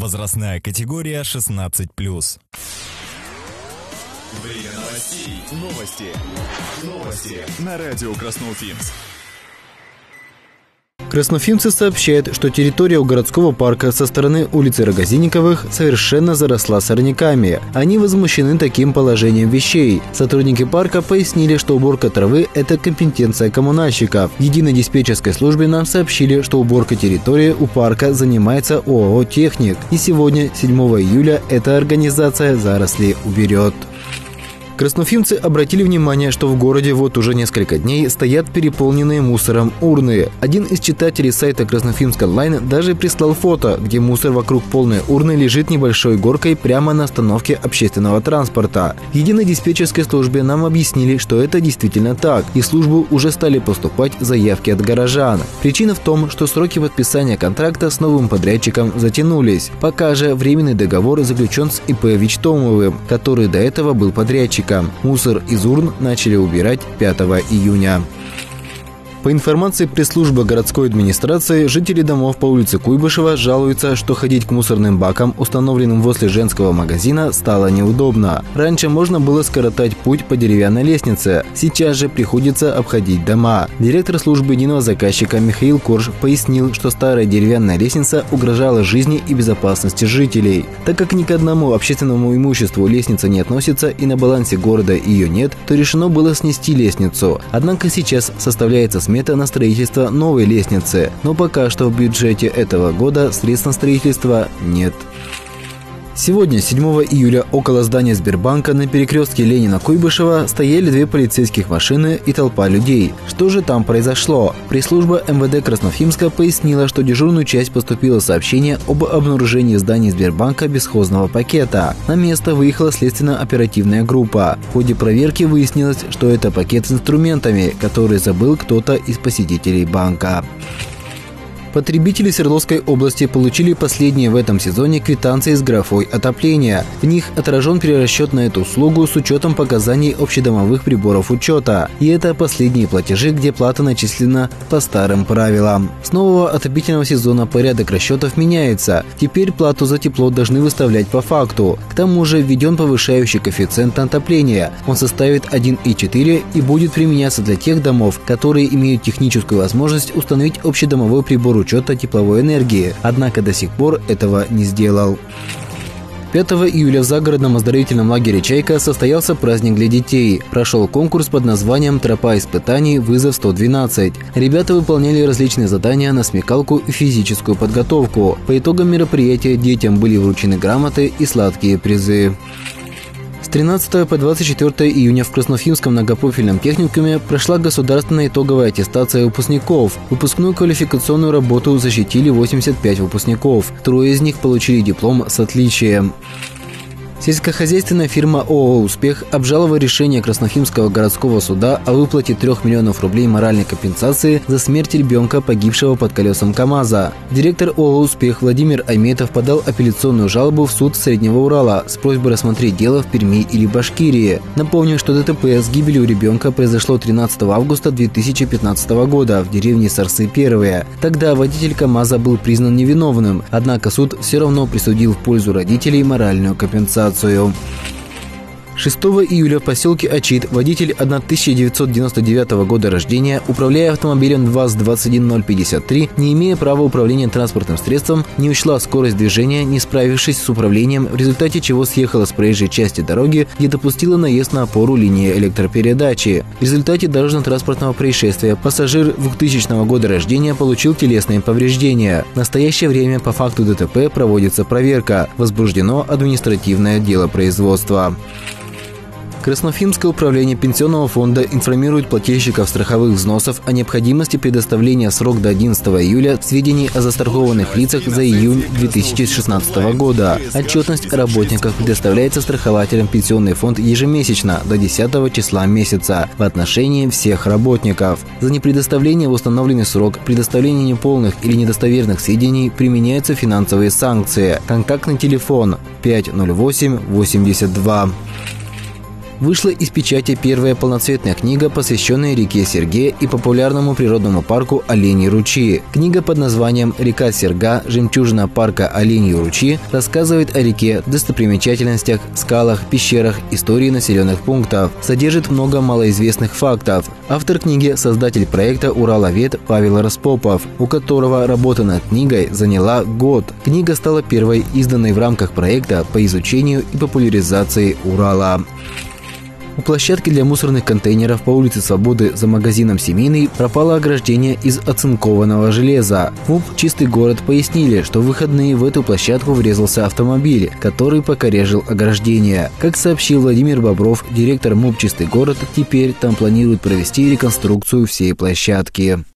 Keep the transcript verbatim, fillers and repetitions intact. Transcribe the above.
Возрастная категория шестнадцать плюс. Время новостей. Новости. Новости на радио Красноуфимск. Красноуфимцы сообщают, что территория у городского парка со стороны улицы Рогозинниковых совершенно заросла сорняками. Они возмущены таким положением вещей. Сотрудники парка пояснили, что уборка травы – это компетенция коммунальщиков. В единой диспетчерской службе нам сообщили, что уборка территории у парка занимается ОАО «Техник». И сегодня, седьмого июля, эта организация заросли уберет. Красноуфимцы обратили внимание, что в городе вот уже несколько дней стоят переполненные мусором урны. Один из читателей сайта Красноуфимск онлайн даже прислал фото, где мусор вокруг полной урны лежит небольшой горкой прямо на остановке общественного транспорта. В единой диспетчерской службе нам объяснили, что это действительно так, и в службу уже стали поступать заявки от горожан. Причина в том, что сроки подписания контракта с новым подрядчиком затянулись. Пока же временный договор заключен с ИП Вичтомовым, который до этого был подрядчиком. Мусор из урн начали убирать пятого июня. По информации пресс-службы городской администрации, жители домов по улице Куйбышева жалуются, что ходить к мусорным бакам, установленным возле женского магазина, стало неудобно. Раньше можно было скоротать путь по деревянной лестнице, сейчас же приходится обходить дома. Директор службы единого заказчика Михаил Корж пояснил, что старая деревянная лестница угрожала жизни и безопасности жителей. Так как ни к одному общественному имуществу лестница не относится и на балансе города ее нет, то решено было снести лестницу. Однако сейчас составляется смета на строительство новой лестницы, но пока что в бюджете этого года средств на строительство нет. Сегодня, седьмого июля, около здания Сбербанка на перекрестке Ленина-Куйбышева стояли две полицейских машины и толпа людей. Что же там произошло? Пресс-служба эм вэ дэ Красноуфимска пояснила, что в дежурную часть поступило сообщение об обнаружении зданий Сбербанка бесхозного пакета. На место выехала следственно-оперативная группа. В ходе проверки выяснилось, что это пакет с инструментами, который забыл кто-то из посетителей банка. Потребители Свердловской области получили последние в этом сезоне квитанции с графой отопления. В них отражен перерасчет на эту услугу с учетом показаний общедомовых приборов учета. И это последние платежи, где плата начислена по старым правилам. С нового отопительного сезона порядок расчетов меняется. Теперь плату за тепло должны выставлять по факту. К тому же введен повышающий коэффициент на отопление. Он составит один и четыре и будет применяться для тех домов, которые имеют техническую возможность установить общедомовой прибор учета учета тепловой энергии, однако до сих пор этого не сделал. пятого июля в загородном оздоровительном лагере «Чайка» состоялся праздник для детей. Прошел конкурс под названием «Тропа испытаний. Вызов сто двенадцать». Ребята выполняли различные задания на смекалку и физическую подготовку. По итогам мероприятия детям были вручены грамоты и сладкие призы. С тринадцатого по двадцать четвёртое июня в Красноуфимском многопрофильном техникуме прошла государственная итоговая аттестация выпускников. Выпускную квалификационную работу защитили восемьдесят пять выпускников. Трое из них получили диплом с отличием. Сельскохозяйственная фирма ООО «Успех» обжаловала решение Красноуфимского городского суда о выплате трёх миллионов рублей моральной компенсации за смерть ребенка, погибшего под колесом КАМАЗа. Директор ООО «Успех» Владимир Айметов подал апелляционную жалобу в суд Среднего Урала с просьбой рассмотреть дело в Перми или Башкирии. Напомню, что ДТП с гибелью ребенка произошло тринадцатого августа две тысячи пятнадцатого года в деревне Сарсы Первые. Тогда водитель КАМАЗа был признан невиновным, однако суд все равно присудил в пользу родителей моральную компенсацию. шестого июля в поселке Ачит водитель тысяча девятьсот девяносто девятого года рождения, управляя автомобилем ВАЗ двадцать один ноль пятьдесят три, не имея права управления транспортным средством, не учла скорость движения, не справившись с управлением, в результате чего съехала с проезжей части дороги, где допустила наезд на опору линии электропередачи. В результате дорожно-транспортного происшествия пассажир двухтысячного года рождения получил телесные повреждения. В настоящее время по факту ДТП проводится проверка. Возбуждено административное дело производства. Красноуфимское управление пенсионного фонда информирует плательщиков страховых взносов о необходимости предоставления в срок до одиннадцатого июля сведений о застрахованных лицах за июнь две тысячи шестнадцатого года. Отчетность о работниках предоставляется страхователям пенсионный фонд ежемесячно до десятого числа месяца в отношении всех работников. За непредоставление в установленный срок, предоставление неполных или недостоверных сведений применяются финансовые санкции. Контактный телефон пять ноль восемь восемьдесят два. Вышла из печати первая полноцветная книга, посвященная реке Серге и популярному природному парку Оленьи ручьи. Книга под названием «Река Серга. Жемчужина парка Оленьи ручьи» рассказывает о реке, достопримечательностях, скалах, пещерах, истории населенных пунктов. Содержит много малоизвестных фактов. Автор книги – создатель проекта «Ураловед» Павел Распопов, у которого работа над книгой заняла год. Книга стала первой, изданной в рамках проекта по изучению и популяризации Урала. У площадки для мусорных контейнеров по улице Свободы за магазином «Семейный» пропало ограждение из оцинкованного железа. МУП «Чистый город» пояснили, что в выходные в эту площадку врезался автомобиль, который покорежил ограждение. Как сообщил Владимир Бобров, директор МУП «Чистый город», теперь там планируют провести реконструкцию всей площадки.